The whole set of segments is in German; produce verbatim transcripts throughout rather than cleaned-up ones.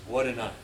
What a night.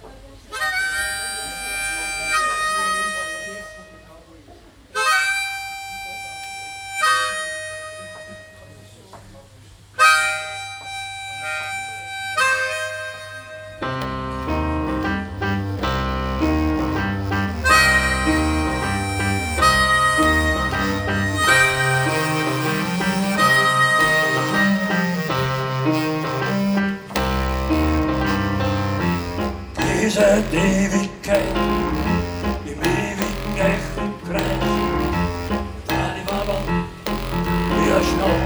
Diese Ewigkeit im ewigen Echenkreis, da die Wabern wie ein Schnau.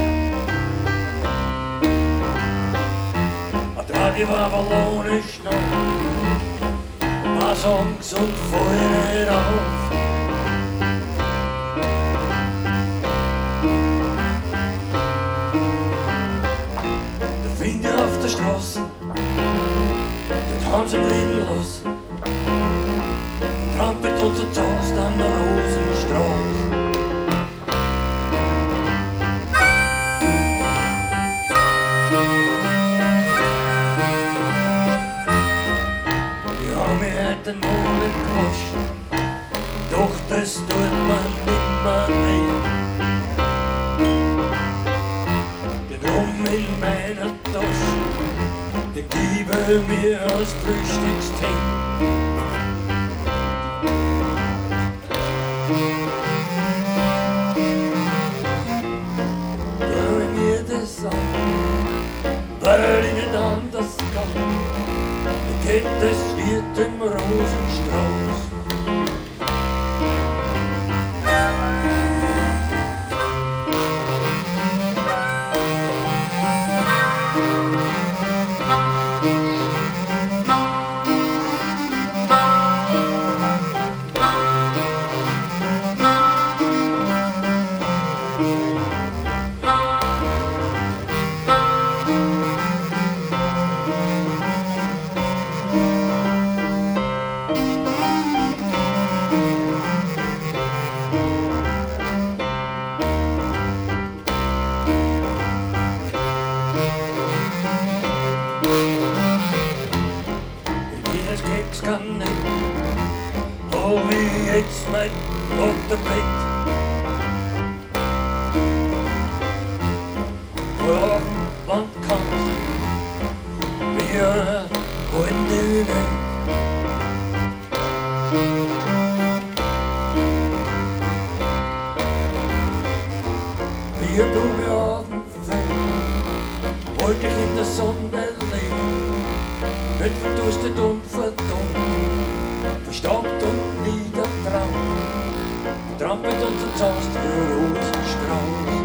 Da die Wabern ohne Schnau, was Angst und Feuer auf. Der Finger auf der Straße, haben sie blieben lassen, trampelt unser Toast an der Rosenstraße. Wir haben mir heute den Monat gewaschen, doch das tut man nimmer nicht. Den Rum in meiner Tasche, der gebe mir als Frühstückstee. Hör mir das an, weil ich nicht anders kann, dann geht es wie dem Rosenstrauß. Kann nicht, oh wie jetzt mein Unterbett. Ja, man kann wir wollen nicht. Wir tun mir auf dem Feld, wollte ich in der Sonne leben, nicht verdurstet und verdammt, verstaubt und niedertraut, trampelt unser Zaust für Rosenstrauß.